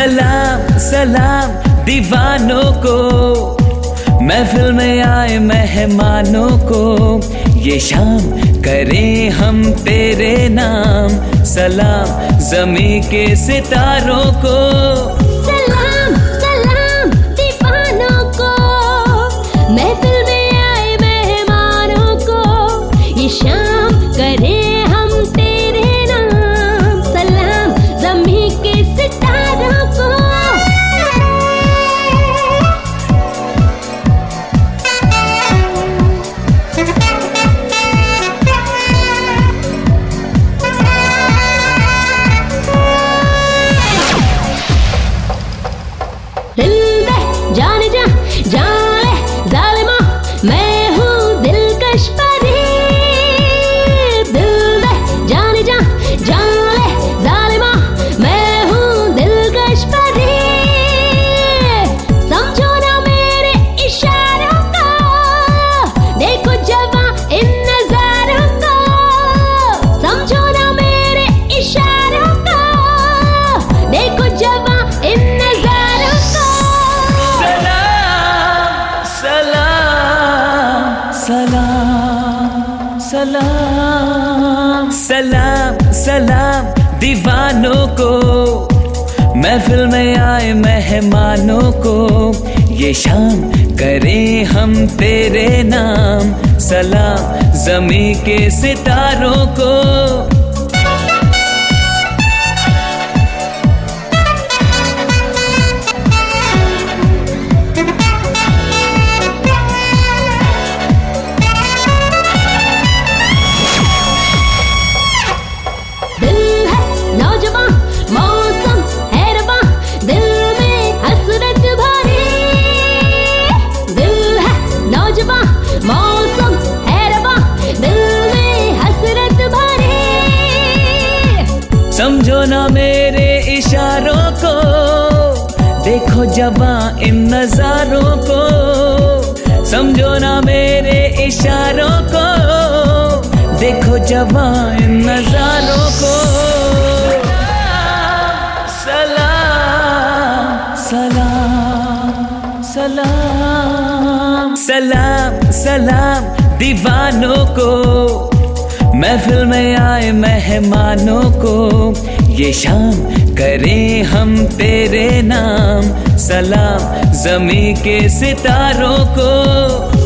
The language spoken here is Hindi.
सलाम सलाम दीवानों को, महफिल में आए मेहमानों को, ये शाम करें हम तेरे नाम। सलाम ज़मीं के सितारों को, सलाम सलाम दीवानों को, महफिल में आए मेहमानों को, ये शाम करें हम तेरे नाम। सलाम ज़मीं के सितारों को। दिल दे जान जा जान ले जालिमा, मैं हूँ दिलकश परी। दिल दे जान जा जान ले जालिमा, मैं हूँ दिलकश परी। समझो ना मेरे इशारों को, देखो जवां इन नजारों को। समझो ना मेरे इशारों को, देखो जवां इन नजारों को। सलाम सलाम सलाम सलाम दीवानों को, महफिल में आए मेहमानों को, ये शाम करें हम तेरे नाम। सलाम ज़मीं के सितारों को। मौसम है रवा, दिल में हसरत भरी। समझो ना मेरे इशारों को, देखो जवां इन नजारों को। समझो ना मेरे इशारों को, देखो जवां इन नजारों को। सलाम सलाम सलाम सलाम सलाम दीवानों को, महफिल में आए मेहमानों को, ये शाम करें हम तेरे नाम। सलाम ज़मीं के सितारों को।